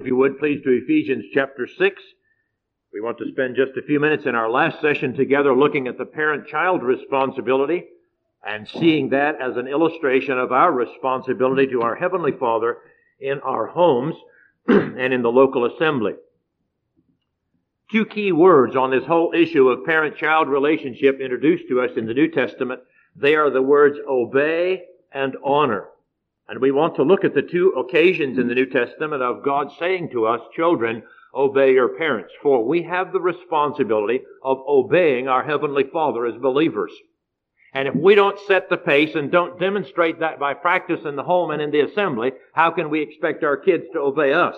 If you would, please, to Ephesians chapter 6. We want to spend just a few minutes in our last session together looking at the parent-child responsibility and seeing that as an illustration of our responsibility to our Heavenly Father in our homes and in the local assembly. Two key words on this whole issue of parent-child relationship introduced to us in the New Testament. They are the words obey and honor. And we want to look at the two occasions in the New Testament of God saying to us, children, obey your parents. For we have the responsibility of obeying our Heavenly Father as believers. And if we don't set the pace and don't demonstrate that by practice in the home and in the assembly, how can we expect our kids to obey us?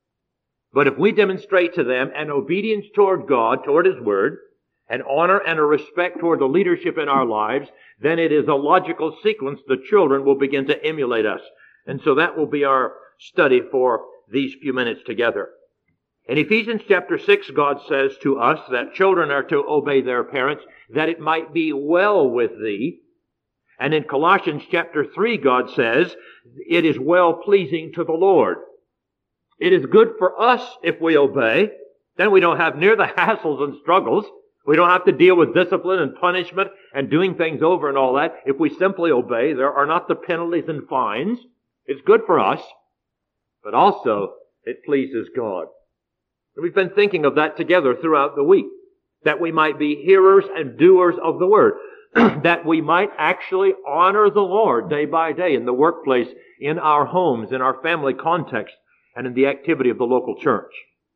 But if we demonstrate to them an obedience toward God, toward His Word, an honor and a respect toward the leadership in our lives, then it is a logical sequence the children will begin to emulate us. And so that will be our study for these few minutes together. In Ephesians chapter 6, God says to us that children are to obey their parents, that it might be well with thee. And in Colossians chapter 3, God says, it is well pleasing to the Lord. It is good for us if we obey. Then we don't have near the hassles and struggles. We don't have to deal with discipline and punishment and doing things over and all that. If we simply obey, there are not the penalties and fines. It's good for us, but also it pleases God. And we've been thinking of that together throughout the week, that we might be hearers and doers of the Word, that we might actually honor the Lord day by day in the workplace, in our homes, in our family context, and in the activity of the local church.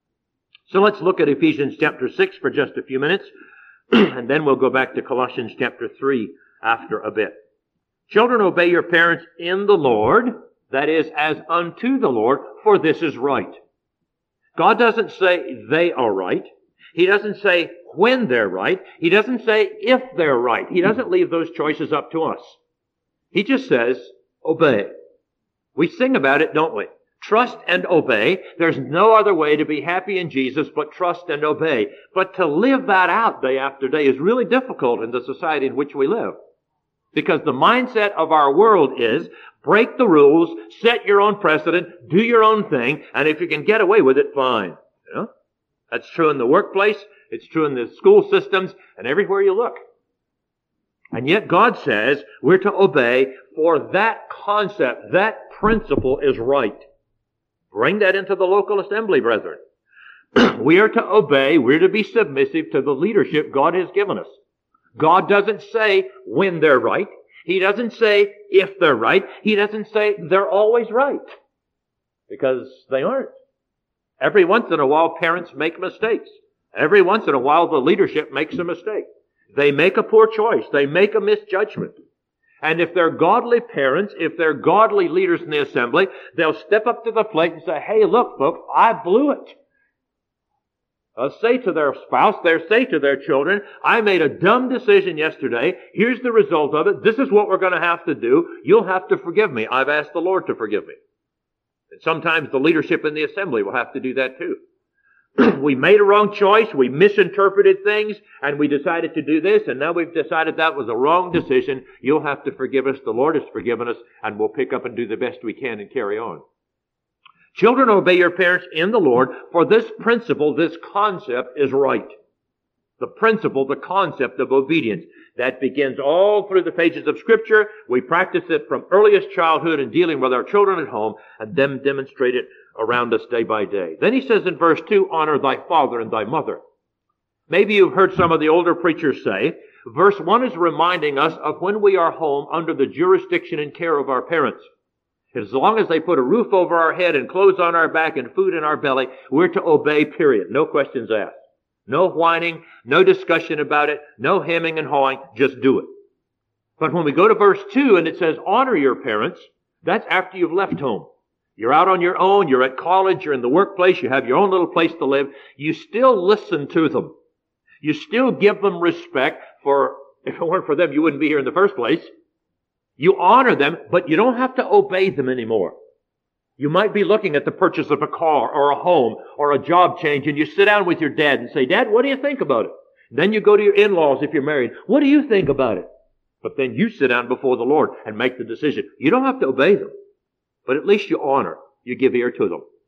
So let's look at Ephesians chapter 6 for just a few minutes, and then we'll go back to Colossians chapter 3 after a bit. Children, obey your parents in the Lord, that is, as unto the Lord, for this is right. God doesn't say they are right. He doesn't say when they're right. He doesn't say if they're right. He doesn't leave those choices up to us. He just says, obey. We sing about it, don't we? Trust and obey. There's no other way to be happy in Jesus but trust and obey. But to live that out day after day is really difficult in the society in which we live. Because the mindset of our world is break the rules, set your own precedent, do your own thing, and if you can get away with it, fine. You know? That's true in the workplace, it's true in the school systems, and everywhere you look. And yet God says we're to obey, for that concept, that principle is right. Bring that into the local assembly, brethren. We are to obey, we're to be submissive to the leadership God has given us. God doesn't say when they're right. He doesn't say if they're right. He doesn't say they're always right. Because they aren't. Every once in a while, parents make mistakes. Every once in a while, the leadership makes a mistake. They make a poor choice. They make a misjudgment. And if they're godly parents, if they're godly leaders in the assembly, they'll step up to the plate and say, hey, look, folks, I blew it. They'll say to their spouse, they'll say to their children, I made a dumb decision yesterday. Here's the result of it. This is what we're going to have to do. You'll have to forgive me. I've asked the Lord to forgive me. And sometimes the leadership in the assembly will have to do that too. We made a wrong choice, we misinterpreted things, and we decided to do this, and now we've decided that was a wrong decision. You'll have to forgive us. The Lord has forgiven us, and we'll pick up and do the best we can and carry on. Children, obey your parents in the Lord, for this principle, this concept is right. The principle, the concept of obedience. That begins all through the pages of Scripture. We practice it from earliest childhood in dealing with our children at home, and then demonstrate it around us day by day. Then he says in verse 2, honor thy father and thy mother. Maybe you've heard some of the older preachers say, verse 1 is reminding us of when we are home under the jurisdiction and care of our parents. As long as they put a roof over our head and clothes on our back and food in our belly, we're to obey, period. No questions asked. No whining, no discussion about it, no hemming and hawing, just do it. But when we go to verse 2 and it says honor your parents, that's after you've left home. You're out on your own, you're at college, you're in the workplace, you have your own little place to live. You still listen to them. You still give them respect, for if it weren't for them, you wouldn't be here in the first place. You honor them, but you don't have to obey them anymore. You might be looking at the purchase of a car or a home or a job change, and you sit down with your dad and say, Dad, what do you think about it? Then you go to your in-laws if you're married. What do you think about it? But then you sit down before the Lord and make the decision. You don't have to obey them, but at least you honor. You give ear to them.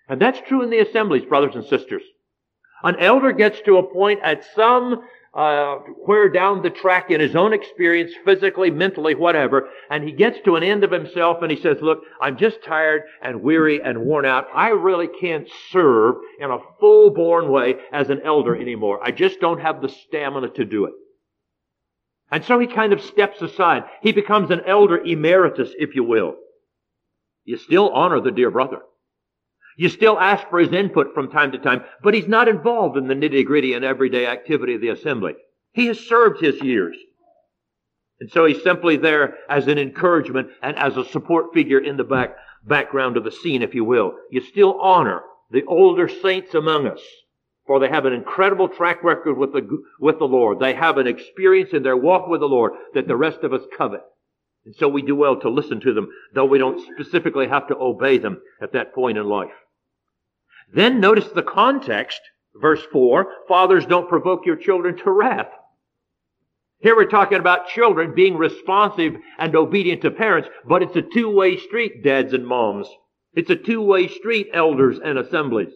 And that's true in the assemblies, brothers and sisters. An elder gets to a point at where down the track in his own experience, physically, mentally, whatever, and he gets to an end of himself and he says, look, I'm just tired and weary and worn out. I really can't serve in a full-born way as an elder anymore. I just don't have the stamina to do it. And so he kind of steps aside. He becomes an elder emeritus, if you will. You still honor the dear brother. You still ask for his input from time to time, but he's not involved in the nitty-gritty and everyday activity of the assembly. He has served his years. And so he's simply there as an encouragement and as a support figure in the background of the scene, if you will. You still honor the older saints among us, for they have an incredible track record with the Lord. They have an experience in their walk with the Lord that the rest of us covet. And so we do well to listen to them, though we don't specifically have to obey them at that point in life. Then notice the context, verse 4, fathers, don't provoke your children to wrath. Here we're talking about children being responsive and obedient to parents, but it's a two-way street, dads and moms. It's a two-way street, elders and assemblies.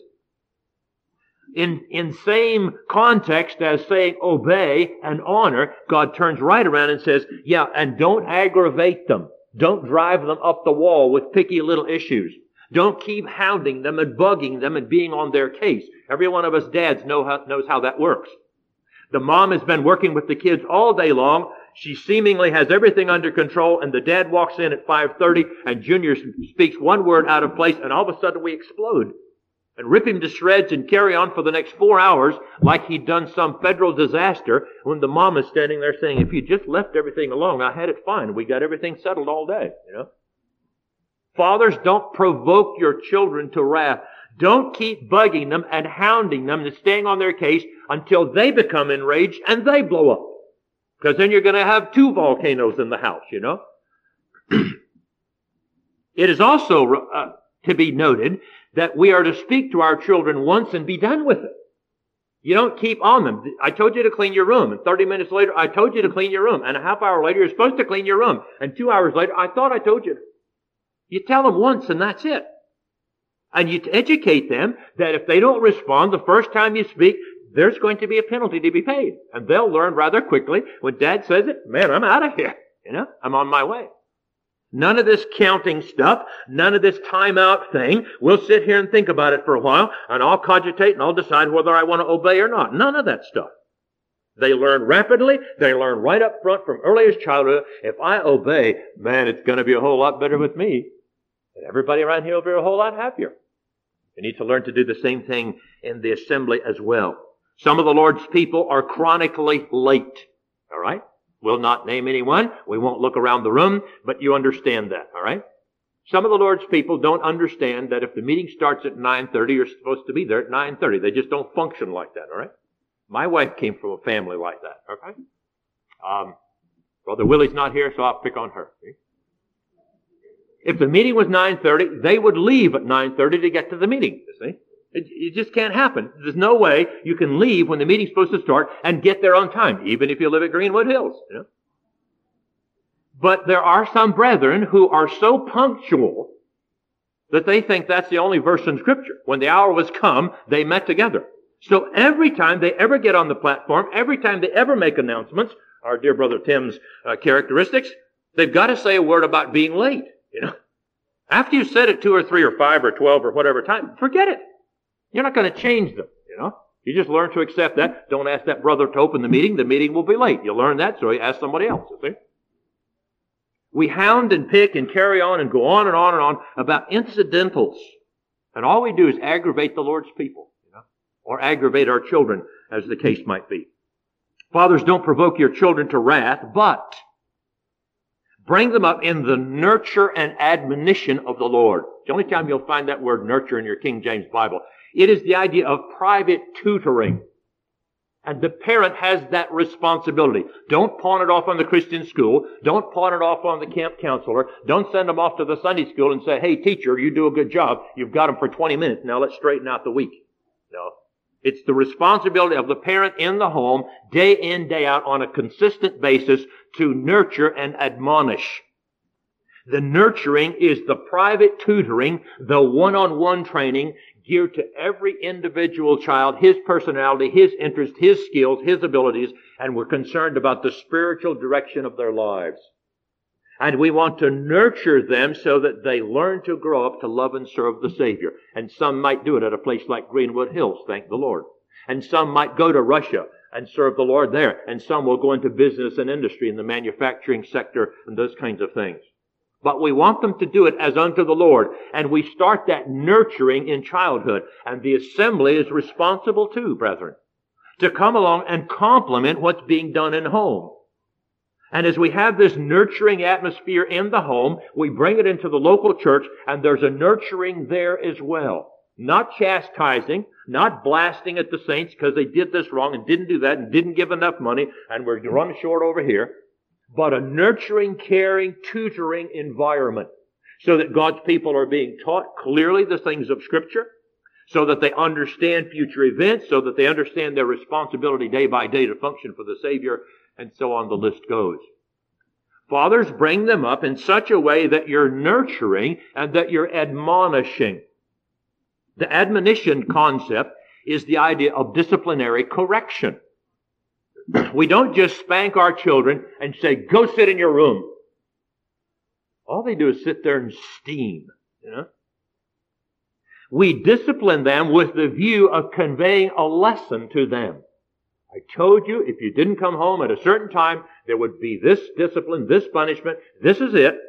In same context as saying obey and honor, God turns right around and says, yeah, and don't aggravate them. Don't drive them up the wall with picky little issues. Don't keep hounding them and bugging them and being on their case. Every one of us dads knows how that works. The mom has been working with the kids all day long. She seemingly has everything under control, and the dad walks in at 5:30 and Junior speaks one word out of place, and all of a sudden we explode and rip him to shreds and carry on for the next 4 hours like he'd done some federal disaster, when the mom is standing there saying, if you just left everything alone, I had it fine. We got everything settled all day, you know. Fathers, don't provoke your children to wrath. Don't keep bugging them and hounding them and staying on their case until they become enraged and they blow up. Because then you're going to have two volcanoes in the house, you know. It is also to be noted that we are to speak to our children once and be done with it. You don't keep on them. I told you to clean your room. And 30 minutes later, I told you to clean your room. And a half hour later, you're supposed to clean your room. And 2 hours later, I thought I told you. You tell them once and that's it. And you educate them that if they don't respond the first time you speak, there's going to be a penalty to be paid. And they'll learn rather quickly. When Dad says it, man, I'm out of here. You know, I'm on my way. None of this counting stuff, none of this timeout thing. We'll sit here and think about it for a while, and I'll cogitate and I'll decide whether I want to obey or not. None of that stuff. They learn rapidly. They learn right up front from earliest childhood. If I obey, man, it's going to be a whole lot better with me. And everybody around here will be a whole lot happier. You need to learn to do the same thing in the assembly as well. Some of the Lord's people are chronically late. All right? We'll not name anyone. We won't look around the room, but you understand that, all right? Some of the Lord's people don't understand that if the meeting starts at 9:30, you're supposed to be there at 9:30. They just don't function like that, all right? My wife came from a family like that, okay? Brother Willie's not here, so I'll pick on her. See? If the meeting was 9:30, they would leave at 9:30 to get to the meeting, you see? It just can't happen. There's no way you can leave when the meeting's supposed to start and get there on time, even if you live at Greenwood Hills, you know. But there are some brethren who are so punctual that they think that's the only verse in Scripture. When the hour was come, they met together. So every time they ever get on the platform, every time they ever make announcements, our dear brother Tim's characteristics, they've got to say a word about being late, you know. After you've said it 2 or 3 or 5 or 12 or whatever time, forget it. You're not going to change them, you know. You just learn to accept that. Don't ask that brother to open the meeting. The meeting will be late. You learn that, so you ask somebody else, you see. We hound and pick and carry on and go on and on and on about incidentals. And all we do is aggravate the Lord's people, you know, or aggravate our children, as the case might be. Fathers, don't provoke your children to wrath, but bring them up in the nurture and admonition of the Lord. The only time you'll find that word nurture in your King James Bible. It is the idea of private tutoring. And the parent has that responsibility. Don't pawn it off on the Christian school. Don't pawn it off on the camp counselor. Don't send them off to the Sunday school and say, hey, teacher, you do a good job. You've got them for 20 minutes. Now let's straighten out the week. No. It's the responsibility of the parent in the home, day in, day out, on a consistent basis, to nurture and admonish. The nurturing is the private tutoring, the one-on-one training geared to every individual child, his personality, his interest, his skills, his abilities, and we're concerned about the spiritual direction of their lives. And we want to nurture them so that they learn to grow up to love and serve the Savior. And some might do it at a place like Greenwood Hills, thank the Lord. And some might go to Russia and serve the Lord there. And some will go into business and industry in the manufacturing sector and those kinds of things. But we want them to do it as unto the Lord. And we start that nurturing in childhood. And the assembly is responsible too, brethren, to come along and complement what's being done in home. And as we have this nurturing atmosphere in the home, we bring it into the local church, and there's a nurturing there as well. Not chastising, not blasting at the saints because they did this wrong and didn't do that and didn't give enough money and we're run short over here. But a nurturing, caring, tutoring environment so that God's people are being taught clearly the things of Scripture, so that they understand future events, so that they understand their responsibility day by day to function for the Savior, and so on the list goes. Fathers, bring them up in such a way that you're nurturing and that you're admonishing. The admonition concept is the idea of disciplinary correction. We don't just spank our children and say, go sit in your room. All they do is sit there and steam, you know. We discipline them with the view of conveying a lesson to them. I told you if you didn't come home at a certain time, there would be this discipline, this punishment. This is it.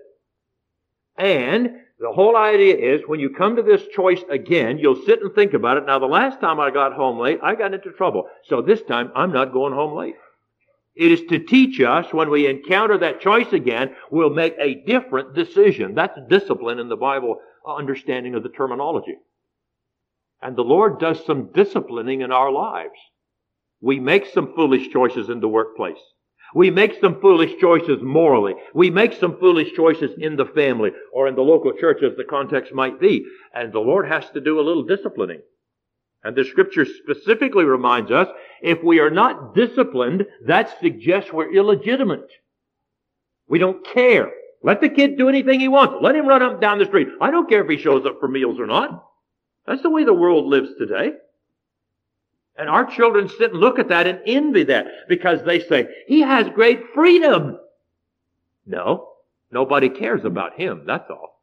And the whole idea is when you come to this choice again, you'll sit and think about it. Now, the last time I got home late, I got into trouble. So this time, I'm not going home late. It is to teach us when we encounter that choice again, we'll make a different decision. That's discipline in the Bible understanding of the terminology. And the Lord does some disciplining in our lives. We make some foolish choices in the workplace. We make some foolish choices morally. We make some foolish choices in the family or in the local church as the context might be. And the Lord has to do a little disciplining. And the Scripture specifically reminds us, if we are not disciplined, that suggests we're illegitimate. We don't care. Let the kid do anything he wants. Let him run up and down the street. I don't care if he shows up for meals or not. That's the way the world lives today. And our children sit and look at that and envy that because they say, he has great freedom. No, nobody cares about him, that's all.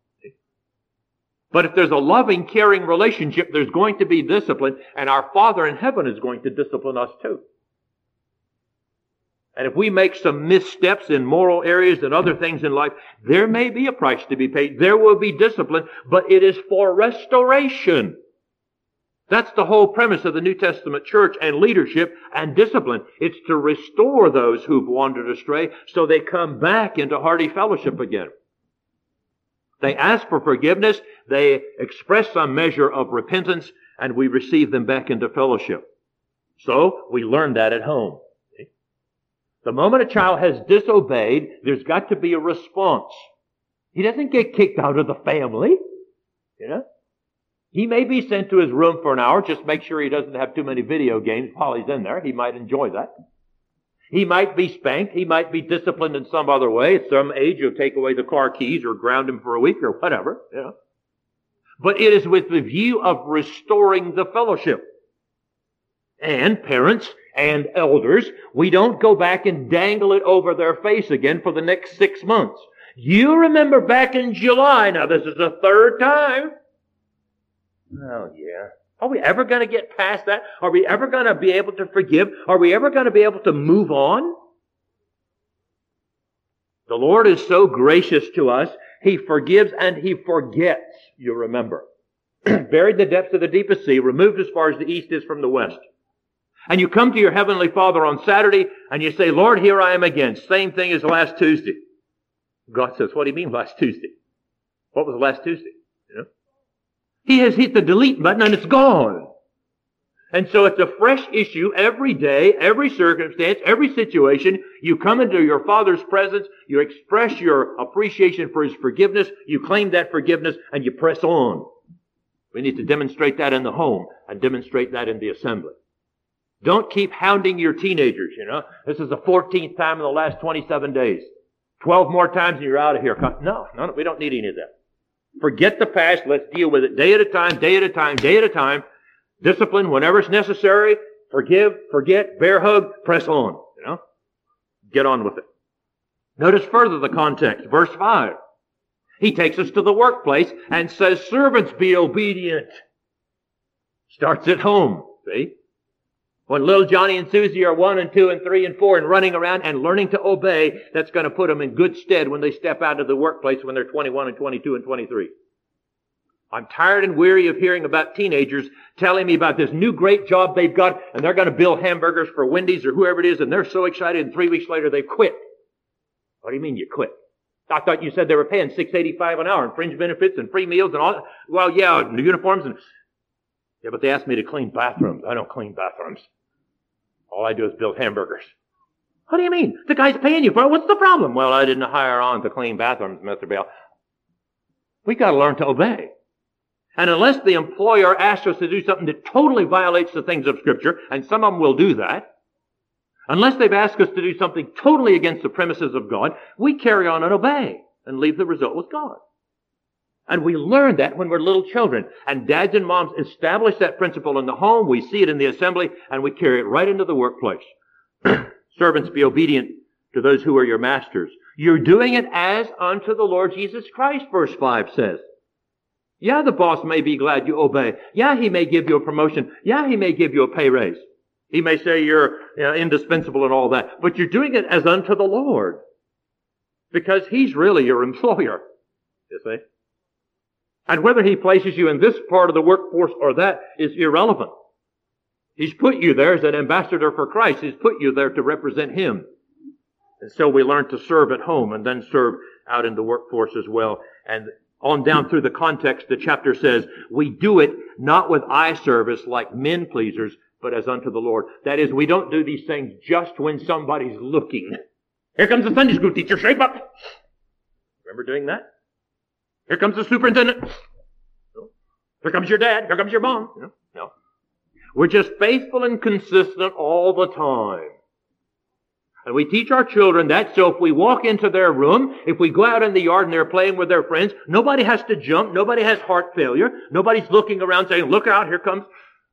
But if there's a loving, caring relationship, there's going to be discipline, and our Father in heaven is going to discipline us too. And if we make some missteps in moral areas and other things in life, there may be a price to be paid. There will be discipline, but it is for restoration. That's the whole premise of the New Testament church and leadership and discipline. It's to restore those who've wandered astray so they come back into hearty fellowship again. They ask for forgiveness, they express some measure of repentance, and we receive them back into fellowship. So, we learn that at home. The moment a child has disobeyed, there's got to be a response. He doesn't get kicked out of the family, you know. He may be sent to his room for an hour. Just make sure he doesn't have too many video games while he's in there. He might enjoy that. He might be spanked. He might be disciplined in some other way. At some age, you'll take away the car keys or ground him for a week or whatever. You know. But it is with the view of restoring the fellowship. And parents and elders, we don't go back and dangle it over their face again for the next 6 months. You remember back in July. Now, this is the third time. Oh, yeah. Are we ever going to get past that? Are we ever going to be able to forgive? Are we ever going to be able to move on? The Lord is so gracious to us. He forgives and He forgets, you remember. Buried the depths of the deepest sea, removed as far as the east is from the west. And you come to your Heavenly Father on Saturday and you say, Lord, here I am again. Same thing as last Tuesday. God says, what do you mean last Tuesday? What was last Tuesday? You know? He has hit the delete button and it's gone. And so it's a fresh issue every day, every circumstance, every situation. You come into your Father's presence, you express your appreciation for His forgiveness, you claim that forgiveness, and you press on. We need to demonstrate that in the home and demonstrate that in the assembly. Don't keep hounding your teenagers, you know. This is the 14th time in the last 27 days. 12 more times and you're out of here. No, we don't need any of that. Forget the past. Let's deal with it day at a time, day at a time, day at a time. Discipline whenever it's necessary. Forgive, forget, bear hug, press on. Get on with it. Notice further the context. Verse 5. He takes us to the workplace and says, servants, be obedient. Starts at home. See? When little Johnny and Susie are 1 and 2 and 3 and 4 and running around and learning to obey, that's going to put them in good stead when they step out of the workplace when they're 21 and 22 and 23. I'm tired and weary of hearing about teenagers telling me about this new great job they've got, and they're going to build hamburgers for Wendy's or whoever it is, and they're so excited, and 3 weeks later they quit. What do you mean you quit? I thought you said they were paying $6.85 an hour and fringe benefits and free meals and all. Well, yeah, new uniforms and... Yeah, but they asked me to clean bathrooms. I don't clean bathrooms. All I do is build hamburgers. What do you mean? The guy's paying you for it. What's the problem? Well, I didn't hire on to clean bathrooms, Mr. Bell. We got to learn to obey. And unless the employer asks us to do something that totally violates the things of Scripture, and some of them will do that, unless they've asked us to do something totally against the premises of God, we carry on and obey and leave the result with God. And we learn that when we're little children. And dads and moms establish that principle in the home. We see it in the assembly, and we carry it right into the workplace. Servants, be obedient to those who are your masters. You're doing it as unto the Lord Jesus Christ, verse 5 says. Yeah, the boss may be glad you obey. Yeah, he may give you a promotion. Yeah, he may give you a pay raise. He may say you're indispensable and all that. But you're doing it as unto the Lord. Because he's really your employer. You see? And whether he places you in this part of the workforce or that is irrelevant. He's put you there as an ambassador for Christ. He's put you there to represent him. And so we learn to serve at home and then serve out in the workforce as well. And on down through the context, the chapter says, we do it not with eye service like men pleasers, but as unto the Lord. That is, we don't do these things just when somebody's looking. Here comes the Sunday school teacher, shape up. Remember doing that? Here comes the superintendent. Here comes your dad. Here comes your mom. No. We're just faithful and consistent all the time. And we teach our children that, so if we walk into their room, if we go out in the yard and they're playing with their friends, nobody has to jump, nobody has heart failure, nobody's looking around saying, look out, here comes,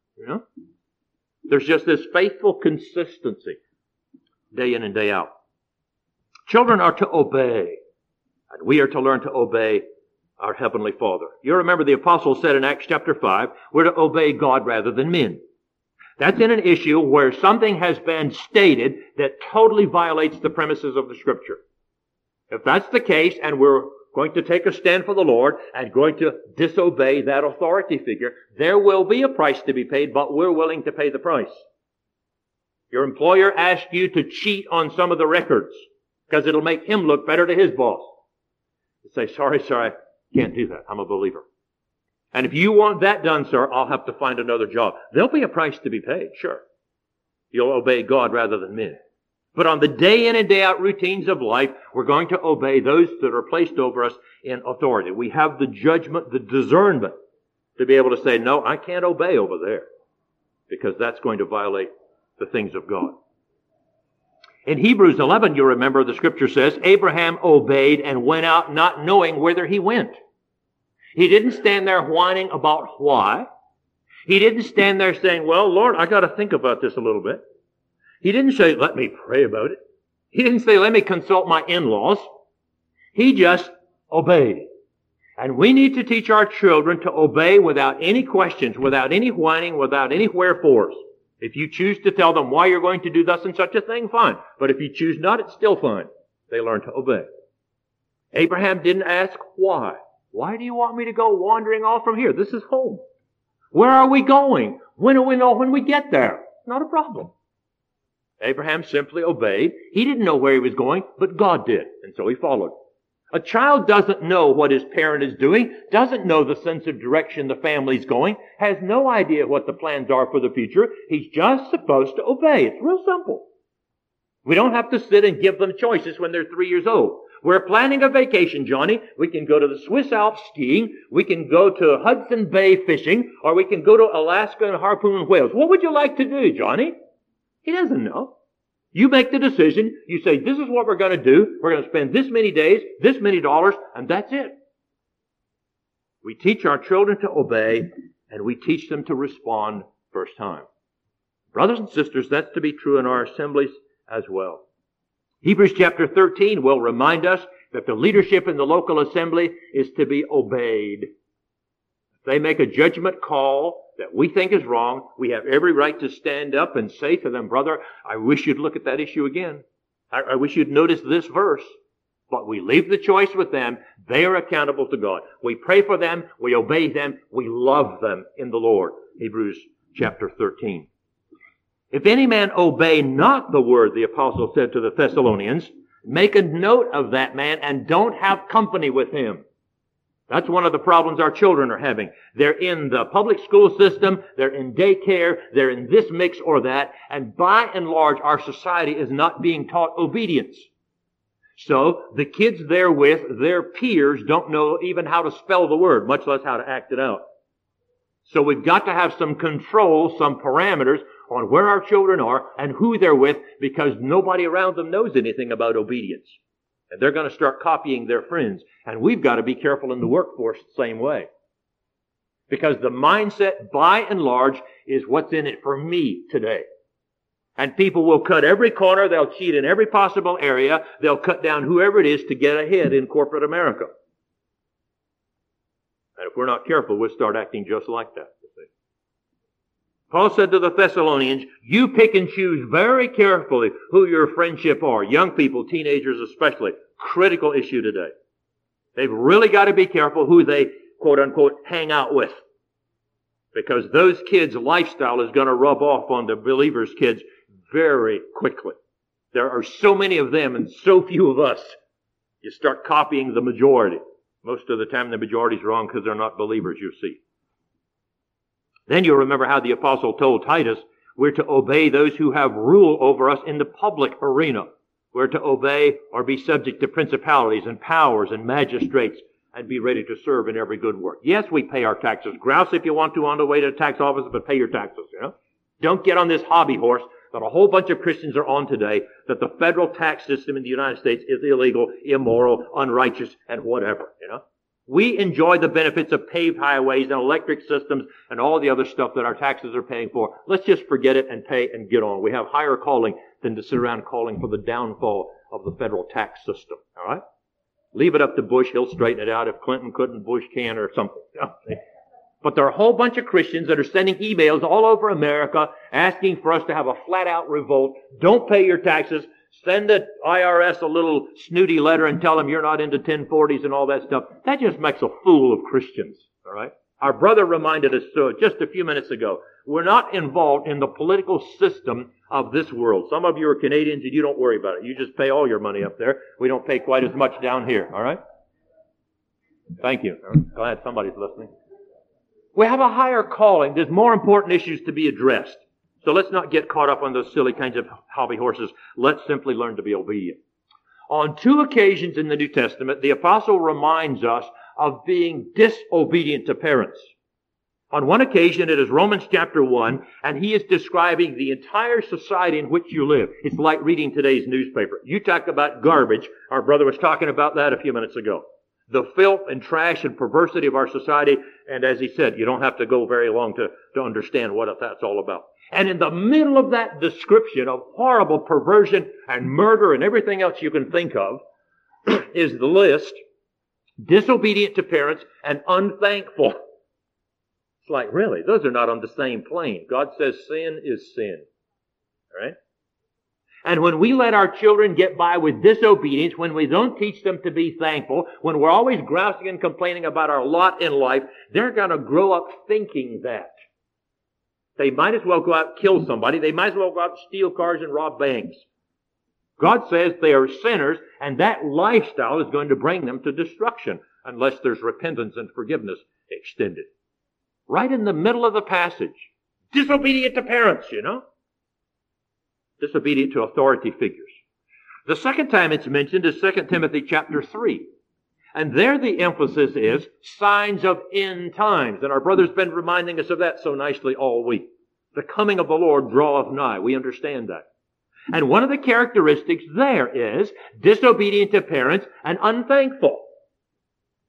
There's just this faithful consistency, day in and day out. Children are to obey, and we are to learn to obey our Heavenly Father. You remember the apostle said in Acts chapter 5, we're to obey God rather than men. That's in an issue where something has been stated that totally violates the premises of the Scripture. If that's the case, and we're going to take a stand for the Lord and going to disobey that authority figure, there will be a price to be paid, but we're willing to pay the price. Your employer asks you to cheat on some of the records because it'll make him look better to his boss. You say, sorry, I can't do that. I'm a believer. And if you want that done, sir, I'll have to find another job. There'll be a price to be paid, sure. You'll obey God rather than men. But on the day in and day out routines of life, we're going to obey those that are placed over us in authority. We have the judgment, the discernment to be able to say, no, I can't obey over there, because that's going to violate the things of God. In Hebrews 11, you remember the Scripture says, Abraham obeyed and went out not knowing whither he went. He didn't stand there whining about why. He didn't stand there saying, well, Lord, I got to think about this a little bit. He didn't say, let me pray about it. He didn't say, let me consult my in-laws. He just obeyed. And we need to teach our children to obey without any questions, without any whining, without any wherefores. If you choose to tell them why you're going to do thus and such a thing, fine. But if you choose not, it's still fine. They learn to obey. Abraham didn't ask why. Why do you want me to go wandering off from here? This is home. Where are we going? When do we know when we get there? Not a problem. Abraham simply obeyed. He didn't know where he was going, but God did, and so he followed. A child doesn't know what his parent is doing, doesn't know the sense of direction the family's going, has no idea what the plans are for the future. He's just supposed to obey. It's real simple. We don't have to sit and give them choices when they're 3 years old. We're planning a vacation, Johnny. We can go to the Swiss Alps skiing, we can go to Hudson Bay fishing, or we can go to Alaska and harpoon whales. What would you like to do, Johnny? He doesn't know. You make the decision. You say, this is what we're going to do. We're going to spend this many days, this many dollars, and that's it. We teach our children to obey, and we teach them to respond first time. Brothers and sisters, that's to be true in our assemblies as well. Hebrews chapter 13 will remind us that the leadership in the local assembly is to be obeyed. If they make a judgment call that we think is wrong, we have every right to stand up and say to them, brother, I wish you'd look at that issue again. I wish you'd notice this verse. But we leave the choice with them. They are accountable to God. We pray for them. We obey them. We love them in the Lord. Hebrews chapter 13. If any man obey not the word, the apostle said to the Thessalonians, make a note of that man and don't have company with him. That's one of the problems our children are having. They're in the public school system, they're in daycare, they're in this mix or that, and by and large our society is not being taught obedience. So the kids they're with, their peers, don't know even how to spell the word, much less how to act it out. So we've got to have some control, some parameters on where our children are and who they're with, because nobody around them knows anything about obedience. And they're going to start copying their friends. And we've got to be careful in the workforce the same way. Because the mindset, by and large, is what's in it for me today. And people will cut every corner. They'll cheat in every possible area. They'll cut down whoever it is to get ahead in corporate America. And if we're not careful, we'll start acting just like that. Paul said to the Thessalonians, you pick and choose very carefully who your friendship are. Young people, teenagers especially. Critical issue today. They've really got to be careful who they, quote unquote, hang out with. Because those kids' lifestyle is going to rub off on the believers' kids very quickly. There are so many of them and so few of us. You start copying the majority. Most of the time the majority's wrong because they're not believers, you see. Then you'll remember how the apostle told Titus, we're to obey those who have rule over us in the public arena. We're to obey or be subject to principalities and powers and magistrates and be ready to serve in every good work. Yes, we pay our taxes. Grouse if you want to on the way to the tax office, but pay your taxes, you know. Don't get on this hobby horse that a whole bunch of Christians are on today, that the federal tax system in the United States is illegal, immoral, unrighteous, and whatever, you know. We enjoy the benefits of paved highways and electric systems and all the other stuff that our taxes are paying for. Let's just forget it and pay and get on. We have higher calling than to sit around calling for the downfall of the federal tax system. All right? Leave it up to Bush. He'll straighten it out. If Clinton couldn't, Bush can or something. But there are a whole bunch of Christians that are sending emails all over America asking for us to have a flat-out revolt. Don't pay your taxes. Send the IRS a little snooty letter and tell them you're not into 1040s and all that stuff. That just makes a fool of Christians, all right? Our brother reminded us just a few minutes ago. We're not involved in the political system of this world. Some of you are Canadians and you don't worry about it. You just pay all your money up there. We don't pay quite as much down here, all right? Thank you. I'm glad somebody's listening. We have a higher calling. There's more important issues to be addressed. So let's not get caught up on those silly kinds of hobby horses. Let's simply learn to be obedient. On 2 occasions in the New Testament, the apostle reminds us of being disobedient to parents. On one occasion, it is Romans chapter 1, and he is describing the entire society in which you live. It's like reading today's newspaper. You talk about garbage. Our brother was talking about that a few minutes ago. The filth and trash and perversity of our society. And as he said, you don't have to go very long to understand what that's all about. And in the middle of that description of horrible perversion and murder and everything else you can think of is the list, disobedient to parents and unthankful. It's like, really? Those are not on the same plane. God says sin is sin. All right? And when we let our children get by with disobedience, when we don't teach them to be thankful, when we're always grousing and complaining about our lot in life, they're going to grow up thinking that. They might as well go out and kill somebody. They might as well go out and steal cars and rob banks. God says they are sinners, and that lifestyle is going to bring them to destruction unless there's repentance and forgiveness extended. Right in the middle of the passage. Disobedient to parents, you know. Disobedient to authority figures. The second time it's mentioned is 2 Timothy chapter 3. And there the emphasis is signs of end times. And our brother's been reminding us of that so nicely all week. The coming of the Lord draweth nigh. We understand that. And one of the characteristics there is disobedient to parents and unthankful.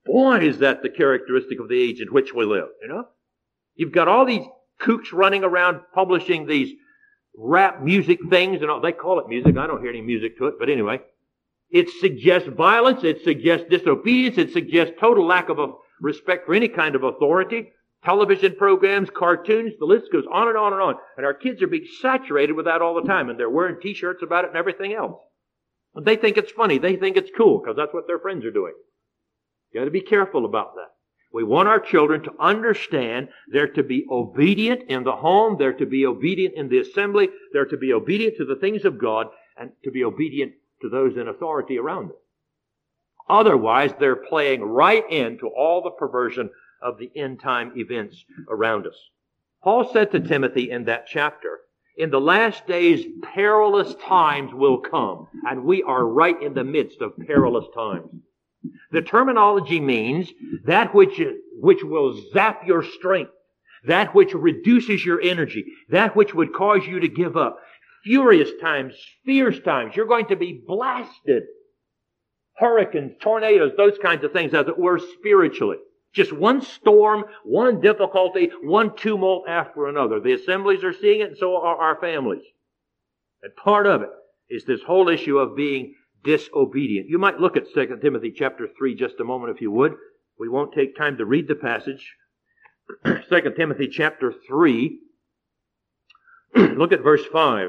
Boy, is that the characteristic of the age in which we live, you know? You've got all these kooks running around publishing these rap music things, and all. They call it music. I don't hear any music to it, but anyway. It suggests violence. It suggests disobedience. It suggests total lack of respect for any kind of authority. Television programs, cartoons, the list goes on and on and on. And our kids are being saturated with that all the time, and they're wearing T-shirts about it and everything else. And they think it's funny. They think it's cool because that's what their friends are doing. You got to be careful about that. We want our children to understand they're to be obedient in the home, they're to be obedient in the assembly, they're to be obedient to the things of God, and to be obedient to those in authority around them. Otherwise, they're playing right into all the perversion of the end-time events around us. Paul said to Timothy in that chapter, in the last days, perilous times will come, and we are right in the midst of perilous times. The terminology means that which will zap your strength, that which reduces your energy, that which would cause you to give up. Furious times, fierce times. You're going to be blasted. Hurricanes, tornadoes, those kinds of things, as it were, spiritually. Just one storm, one difficulty, one tumult after another. The assemblies are seeing it, and so are our families. And part of it is this whole issue of being disobedient. You might look at 2 Timothy chapter 3 just a moment if you would. We won't take time to read the passage. 2 Timothy chapter 3. Look at verse 5.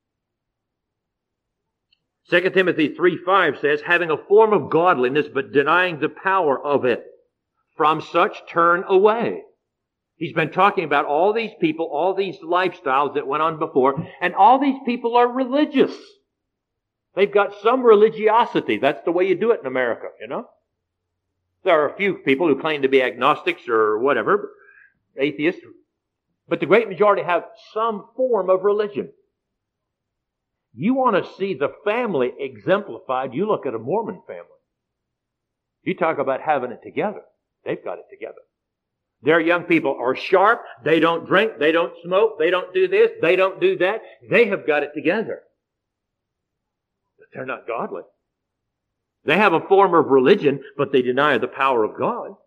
2 Timothy 3:5 says, having a form of godliness but denying the power of it. From such turn away. He's been talking about all these people, all these lifestyles that went on before, and all these people are religious. They've got some religiosity. That's the way you do it in America, you know. There are a few people who claim to be agnostics or whatever, atheists, but the great majority have some form of religion. You want to see the family exemplified, you look at a Mormon family. You talk about having it together. They've got it together. Their young people are sharp. They don't drink. They don't smoke. They don't do this. They don't do that. They have got it together. But they're not godly. They have a form of religion, but they deny the power of God.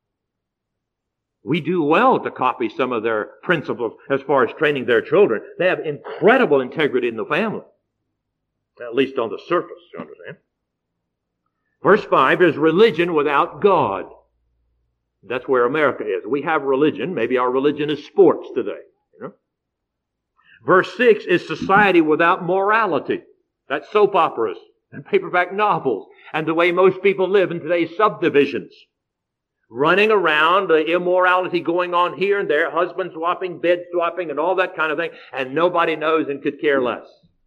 We do well to copy some of their principles as far as training their children. They have incredible integrity in the family. At least on the surface, you understand? Verse 5 is religion without God. That's where America is. We have religion. Maybe our religion is sports today. You know? Verse 6 is society without morality. That's soap operas and paperback novels and the way most people live in today's subdivisions. Running around, immorality going on here and there, husband swapping, bed swapping, and all that kind of thing, and nobody knows and could care less.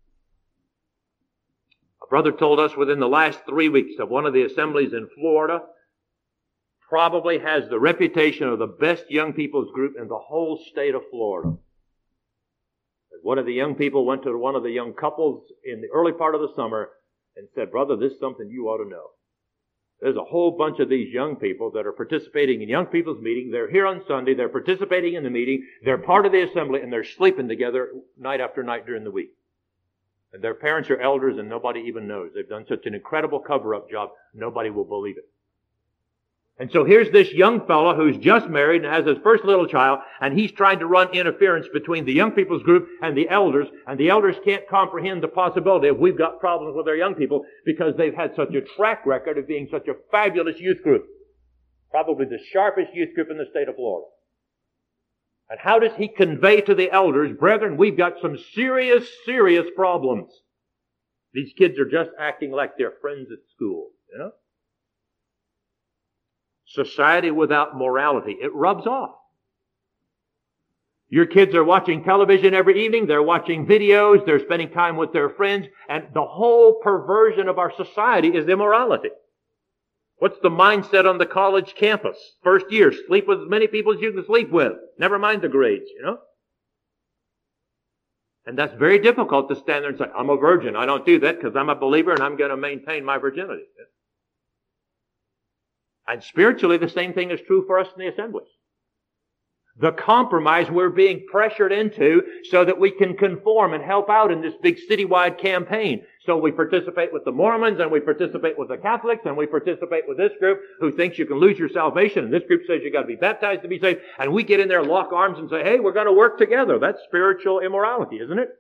A brother told us within the last 3 weeks of one of the assemblies in Florida, probably has the reputation of the best young people's group in the whole state of Florida. One of the young people went to one of the young couples in the early part of the summer and said, brother, this is something you ought to know. There's a whole bunch of these young people that are participating in young people's meeting. They're here on Sunday. They're participating in the meeting. They're part of the assembly, and they're sleeping together night after night during the week. And their parents are elders, and nobody even knows. They've done such an incredible cover-up job, nobody will believe it. And so here's this young fellow who's just married and has his first little child, and he's trying to run interference between the young people's group and the elders can't comprehend the possibility of we've got problems with our young people because they've had such a track record of being such a fabulous youth group. Probably the sharpest youth group in the state of Florida. And how does he convey to the elders, brethren, we've got some serious, serious problems. These kids are just acting like their friends at school, you know? Society without morality. It rubs off. Your kids are watching television every evening. They're watching videos. They're spending time with their friends. And the whole perversion of our society is immorality. What's the mindset on the college campus? First year, sleep with as many people as you can sleep with. Never mind the grades, you know? And that's very difficult to stand there and say, I'm a virgin. I don't do that because I'm a believer and I'm going to maintain my virginity. And spiritually, the same thing is true for us in the assemblies. The compromise we're being pressured into so that we can conform and help out in this big citywide campaign. So we participate with the Mormons, and we participate with the Catholics, and we participate with this group who thinks you can lose your salvation, and this group says you got to be baptized to be saved, and we get in there, lock arms, and say, hey, we're going to work together. That's spiritual immorality, isn't it?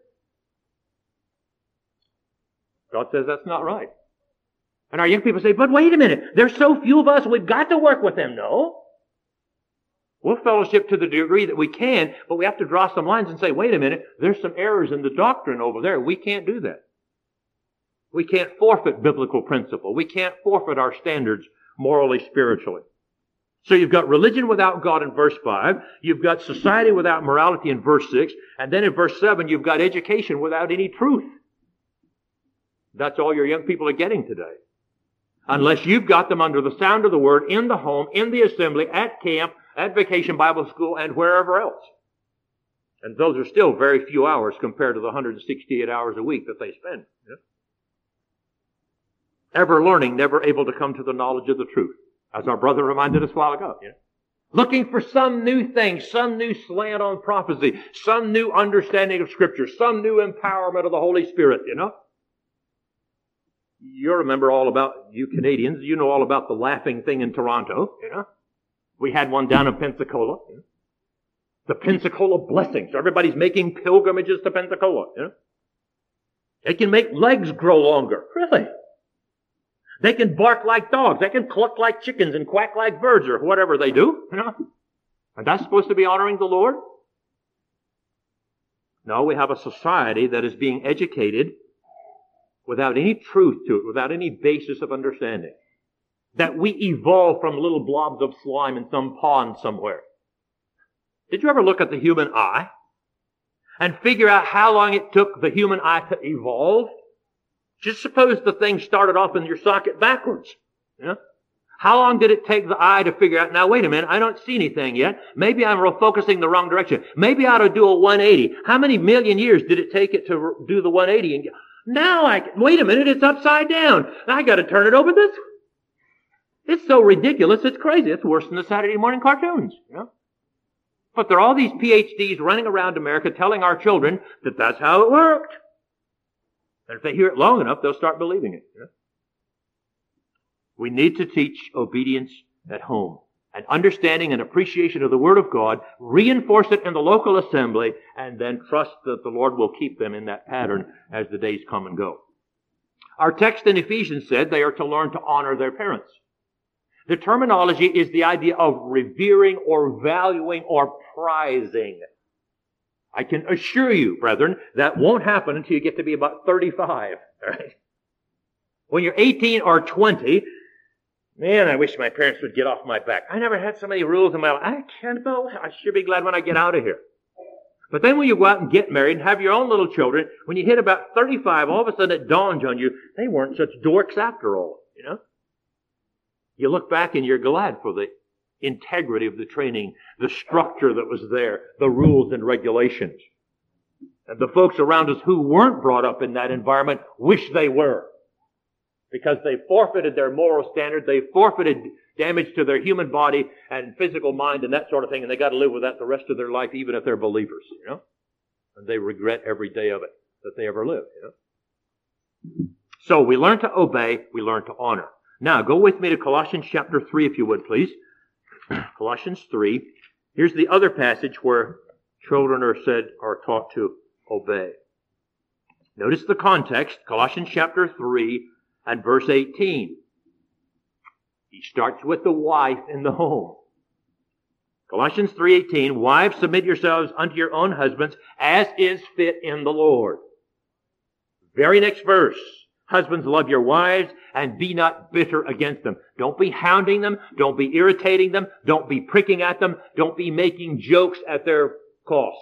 God says that's not right. And our young people say, but wait a minute, there's so few of us, we've got to work with them. No. We'll fellowship to the degree that we can, but we have to draw some lines and say, wait a minute, there's some errors in the doctrine over there. We can't do that. We can't forfeit biblical principle. We can't forfeit our standards morally, spiritually. So you've got religion without God in verse 5. You've got society without morality in verse 6. And then in verse 7, you've got education without any truth. That's all your young people are getting today. Unless you've got them under the sound of the word, in the home, in the assembly, at camp, at Vacation Bible School, and wherever else. And those are still very few hours compared to the 168 hours a week that they spend. You know? Ever learning, never able to come to the knowledge of the truth. As our brother reminded us a while ago. You know? Looking for some new thing, some new slant on prophecy, some new understanding of Scripture, some new empowerment of the Holy Spirit, you know? You remember all about, you Canadians, you know all about the laughing thing in Toronto, you know? We had one down in Pensacola. You know? The Pensacola blessing. So everybody's making pilgrimages to Pensacola. You know? They can make legs grow longer. Really? They can bark like dogs. They can cluck like chickens and quack like birds or whatever they do. You know? And that's supposed to be honoring the Lord? No, we have a society that is being educated without any truth to it, without any basis of understanding. That we evolved from little blobs of slime in some pond somewhere. Did you ever look at the human eye and figure out how long it took the human eye to evolve? Just suppose the thing started off in your socket backwards. You know? How long did it take the eye to figure out, now wait a minute, I don't see anything yet. Maybe I'm focusing the wrong direction. Maybe I ought to do a 180. How many million years did it take it to do the 180? And now wait a minute, it's upside down. I got to turn it over this way. It's so ridiculous, it's crazy. It's worse than the Saturday morning cartoons, you know? But there are all these PhDs running around America telling our children that that's how it worked. And if they hear it long enough, they'll start believing it. You know? We need to teach obedience at home. And understanding and appreciation of the Word of God, reinforce it in the local assembly, and then trust that the Lord will keep them in that pattern as the days come and go. Our text in Ephesians said they are to learn to honor their parents. The terminology is the idea of revering or valuing or prizing. I can assure you, brethren, that won't happen until you get to be about 35. Right? When you're 18 or 20, man, I wish my parents would get off my back. I never had so many rules in my life. I can't know. I should be glad when I get out of here. But then when you go out and get married and have your own little children, when you hit about 35, all of a sudden it dawns on you, they weren't such dorks after all, you know? You look back and you're glad for the integrity of the training, the structure that was there, the rules and regulations. And the folks around us who weren't brought up in that environment wish they were. Because they forfeited their moral standard, they forfeited damage to their human body and physical mind and that sort of thing, and they got to live with that the rest of their life, even if they're believers, you know? And they regret every day of it that they ever lived, you know? So we learn to obey, we learn to honor. Now, go with me to Colossians chapter 3, if you would, please. Colossians 3. Here's the other passage where children are taught to obey. Notice the context, Colossians chapter 3 and verse 18. He starts with the wife in the home. Colossians 3:18, wives, submit yourselves unto your own husbands, as is fit in the Lord. Very next verse. Husbands, love your wives and be not bitter against them. Don't be hounding them. Don't be irritating them. Don't be pricking at them. Don't be making jokes at their cost.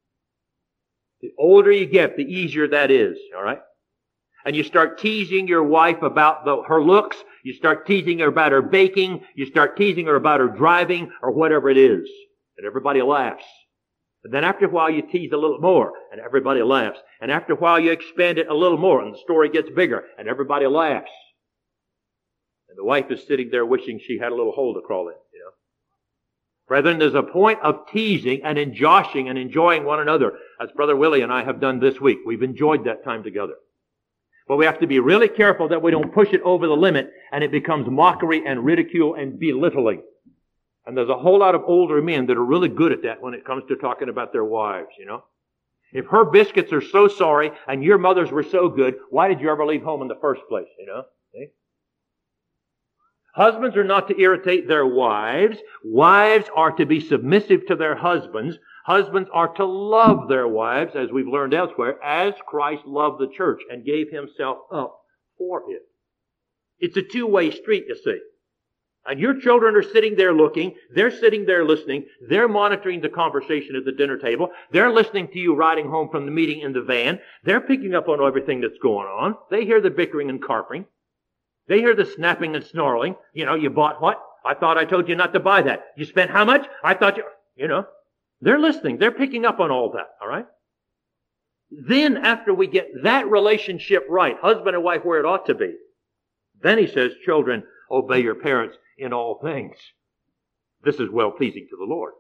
The older you get, the easier that is, all right? And you start teasing your wife about her looks. You start teasing her about her baking. You start teasing her about her driving or whatever it is. And everybody laughs. And then after a while you tease a little more and everybody laughs. And after a while you expand it a little more and the story gets bigger and everybody laughs. And the wife is sitting there wishing she had a little hole to crawl in, you know. Brethren, there's a point of teasing and joshing and enjoying one another, as Brother Willie and I have done this week. We've enjoyed that time together. But we have to be really careful that we don't push it over the limit and it becomes mockery and ridicule and belittling. And there's a whole lot of older men that are really good at that when it comes to talking about their wives, you know. If her biscuits are so sorry and your mothers were so good, why did you ever leave home in the first place, you know? See? Husbands are not to irritate their wives. Wives are to be submissive to their husbands. Husbands are to love their wives, as we've learned elsewhere, as Christ loved the church and gave himself up for it. It's a two-way street, you see. And your children are sitting there looking, they're sitting there listening, they're monitoring the conversation at the dinner table, they're listening to you riding home from the meeting in the van, they're picking up on everything that's going on, they hear the bickering and carping, they hear the snapping and snarling. You know, you bought what? I thought I told you not to buy that. You spent how much? I thought you know. They're listening. They're picking up on all that, all right? Then after we get that relationship right, husband and wife where it ought to be, then he says, children, obey your parents in all things. This is well-pleasing to the Lord.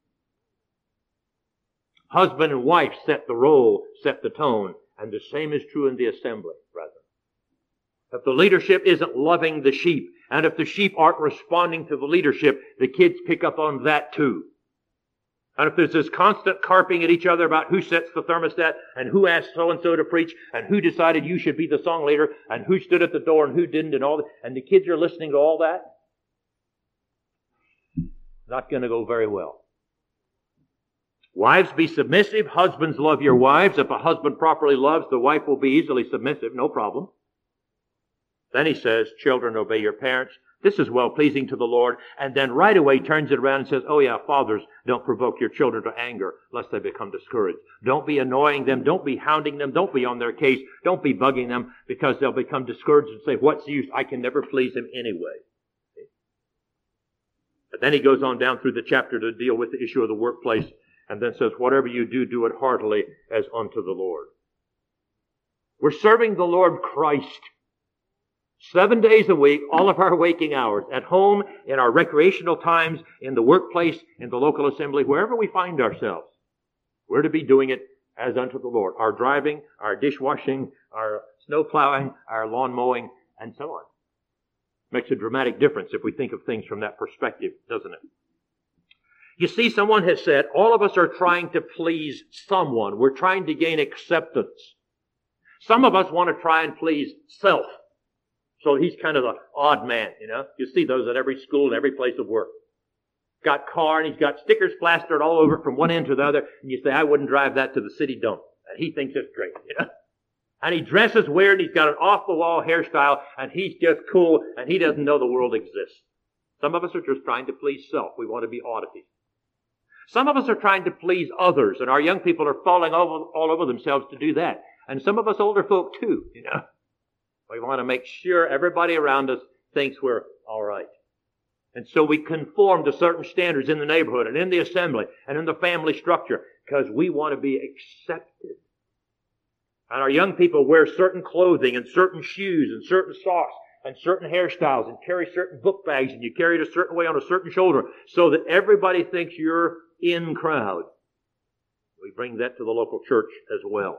Husband and wife set the role, set the tone, and the same is true in the assembly, brethren. If the leadership isn't loving the sheep, and if the sheep aren't responding to the leadership, the kids pick up on that too. And if there's this constant carping at each other about who sets the thermostat, and who asked so-and-so to preach, and who decided you should be the song leader, and who stood at the door and who didn't, and all that, and the kids are listening to all that, not going to go very well. Wives, be submissive. Husbands, love your wives. If a husband properly loves, the wife will be easily submissive, no problem. Then he says, children, obey your parents. This is well-pleasing to the Lord. And then right away turns it around and says, oh yeah, fathers, don't provoke your children to anger, lest they become discouraged. Don't be annoying them. Don't be hounding them. Don't be on their case. Don't be bugging them, because they'll become discouraged and say, what's the use? I can never please him anyway. See? But then he goes on down through the chapter to deal with the issue of the workplace, and then says, whatever you do, do it heartily as unto the Lord. We're serving the Lord Christ 7 days a week, all of our waking hours, at home, in our recreational times, in the workplace, in the local assembly, wherever we find ourselves. We're to be doing it as unto the Lord. Our driving, our dishwashing, our snow plowing, our lawn mowing, and so on. Makes a dramatic difference if we think of things from that perspective, doesn't it? You see, someone has said, all of us are trying to please someone. We're trying to gain acceptance. Some of us want to try and please self. So he's kind of the odd man, you know. You see those at every school and every place of work. Got car and he's got stickers plastered all over it from one end to the other. And you say, I wouldn't drive that to the city dump. And he thinks it's great, you know. And he dresses weird and he's got an off-the-wall hairstyle and he's just cool and he doesn't know the world exists. Some of us are just trying to please self. We want to be oddities. Some of us are trying to please others, and our young people are falling all over themselves to do that. And some of us older folk too, you know. We want to make sure everybody around us thinks we're all right. And so we conform to certain standards in the neighborhood and in the assembly and in the family structure because we want to be accepted. And our young people wear certain clothing and certain shoes and certain socks and certain hairstyles and carry certain book bags and you carry it a certain way on a certain shoulder so that everybody thinks you're in crowd. We bring that to the local church as well.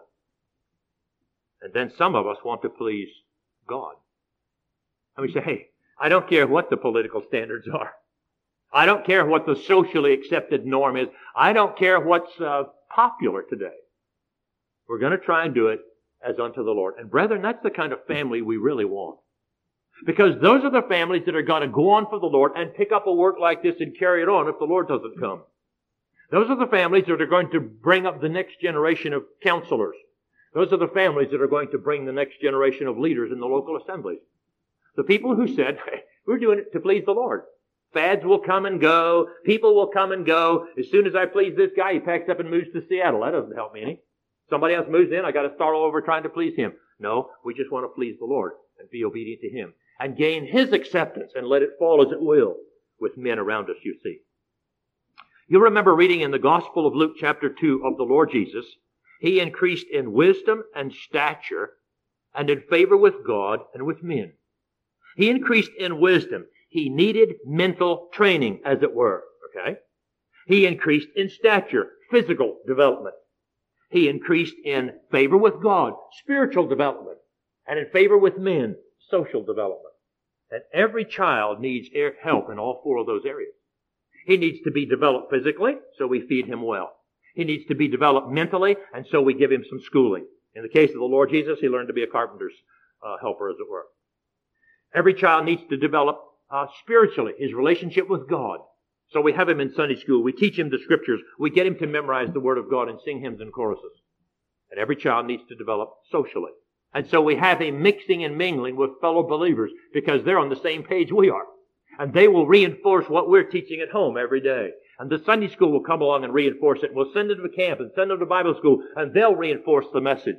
And then some of us want to please God. And we say, hey, I don't care what the political standards are. I don't care what the socially accepted norm is. I don't care what's popular today. We're going to try and do it as unto the Lord. And brethren, that's the kind of family we really want. Because those are the families that are going to go on for the Lord and pick up a work like this and carry it on if the Lord doesn't come. Those are the families that are going to bring up the next generation of counselors. Those are the families that are going to bring the next generation of leaders in the local assemblies. The people who said, hey, we're doing it to please the Lord. Fads will come and go. People will come and go. As soon as I please this guy, he packs up and moves to Seattle. That doesn't help me any. Somebody else moves in, I got to start all over trying to please him. No, we just want to please the Lord and be obedient to him and gain his acceptance and let it fall as it will with men around us, you see. You remember reading in the Gospel of Luke chapter 2 of the Lord Jesus, he increased in wisdom and stature and in favor with God and with men. He increased in wisdom. He needed mental training, as it were. Okay? He increased in stature, physical development. He increased in favor with God, spiritual development. And in favor with men, social development. And every child needs help in all four of those areas. He needs to be developed physically, so we feed him well. He needs to be developed mentally, and so we give him some schooling. In the case of the Lord Jesus, he learned to be a carpenter's helper, as it were. Every child needs to develop spiritually, his relationship with God. So we have him in Sunday school. We teach him the Scriptures. We get him to memorize the Word of God and sing hymns and choruses. And every child needs to develop socially. And so we have him mixing and mingling with fellow believers because they're on the same page we are. And they will reinforce what we're teaching at home every day. And the Sunday school will come along and reinforce it. We'll send them to camp and send them to Bible school, and they'll reinforce the message.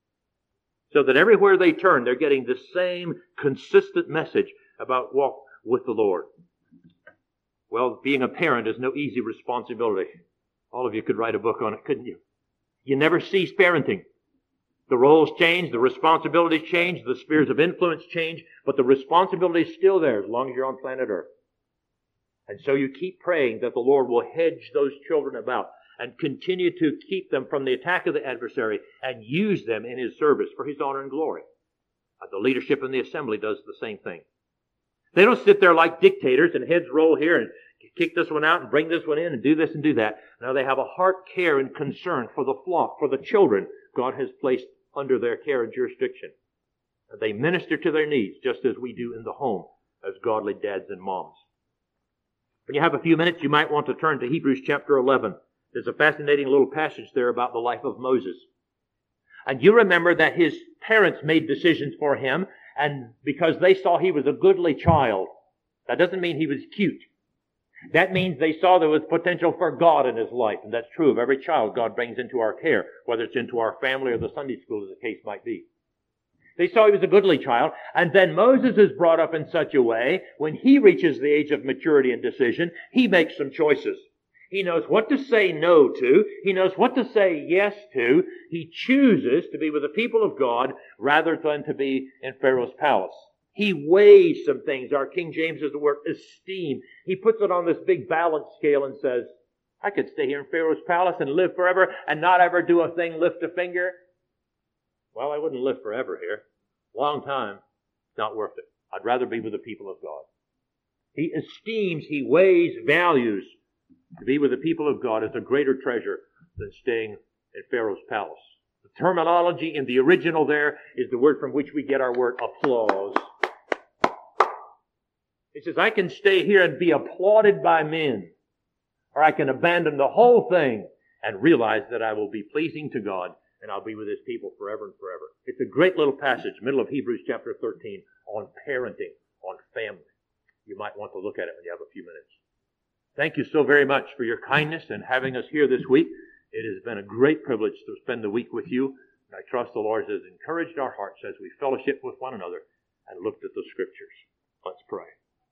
So that everywhere they turn, they're getting the same consistent message about walk with the Lord. Well, being a parent is no easy responsibility. All of you could write a book on it, couldn't you? You never cease parenting. The roles change, the responsibilities change, the spheres of influence change, but the responsibility is still there as long as you're on planet Earth. And so you keep praying that the Lord will hedge those children about and continue to keep them from the attack of the adversary and use them in His service for His honor and glory. The leadership in the assembly does the same thing. They don't sit there like dictators and heads roll here and kick this one out and bring this one in and do this and do that. No, they have a heart, care, and concern for the flock, for the children God has placed under their care and jurisdiction. And they minister to their needs just as we do in the home as godly dads and moms. When you have a few minutes, you might want to turn to Hebrews chapter 11. There's a fascinating little passage there about the life of Moses. And you remember that his parents made decisions for him, and because they saw he was a goodly child. That doesn't mean he was cute. That means they saw there was potential for God in his life, and that's true of every child God brings into our care, whether it's into our family or the Sunday school, as the case might be. They saw he was a goodly child, and then Moses is brought up in such a way, when he reaches the age of maturity and decision, he makes some choices. He knows what to say no to. He knows what to say yes to. He chooses to be with the people of God rather than to be in Pharaoh's palace. He weighs some things. Our King James uses the word esteem. He puts it on this big balance scale and says, I could stay here in Pharaoh's palace and live forever and not ever do a thing, lift a finger. Well, I wouldn't live forever here. Long time. Not worth it. I'd rather be with the people of God. He esteems, he weighs, values. To be with the people of God is a greater treasure than staying in Pharaoh's palace. The terminology in the original there is the word from which we get our word applause. He says, I can stay here and be applauded by men, or I can abandon the whole thing and realize that I will be pleasing to God and I'll be with His people forever and forever. It's a great little passage, middle of Hebrews chapter 13, on parenting, on family. You might want to look at it when you have a few minutes. Thank you so very much for your kindness and having us here this week. It has been a great privilege to spend the week with you. And I trust the Lord has encouraged our hearts as we fellowship with one another and looked at the Scriptures. Let's pray.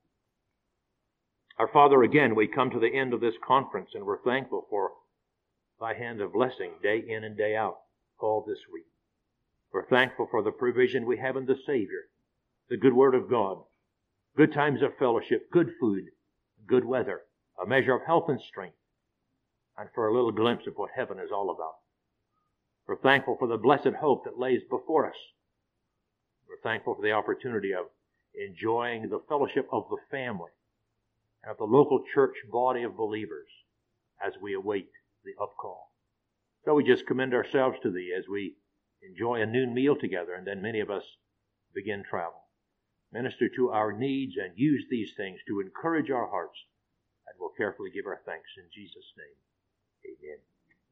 Our Father, again, we come to the end of this conference, and we're thankful for Thy hand of blessing day in and day out all this week. We're thankful for the provision we have in the Savior, the good Word of God, good times of fellowship, good food, good weather, a measure of health and strength, and for a little glimpse of what heaven is all about. We're thankful for the blessed hope that lays before us. We're thankful for the opportunity of enjoying the fellowship of the family and of the local church body of believers as we await the upcall. So we just commend ourselves to Thee as we enjoy a noon meal together, and then many of us begin travel. Minister to our needs and use these things to encourage our hearts, and we'll carefully give our thanks in Jesus' name. Amen.